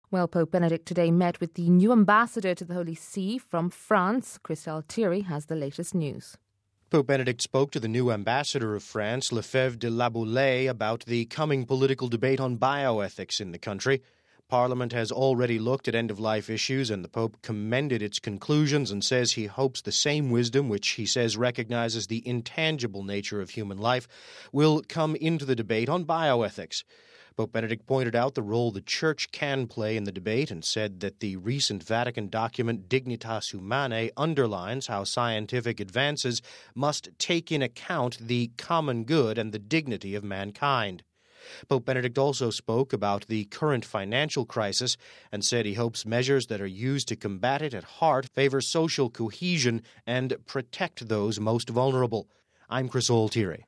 Well, Pope Benedict today met with the new ambassador to the Holy See from France. Christelle Thierry has the latest news. Pope Benedict spoke to the new ambassador of France, Lefebvre de La Boulaye, about the coming political debate on bioethics in the country. Parliament has already looked at end-of-life issues, and the Pope commended its conclusions and says he hopes the same wisdom, which he says recognizes the intangible nature of human life, will come into the debate on bioethics. Pope Benedict pointed out the role the Church can play in the debate and said that the recent Vatican document Dignitas Humanae underlines how scientific advances must take in account the common good and the dignity of mankind. Pope Benedict also spoke about the current financial crisis and said he hopes measures that are used to combat it at heart favor social cohesion and protect those most vulnerable. I'm Christelle Thierry.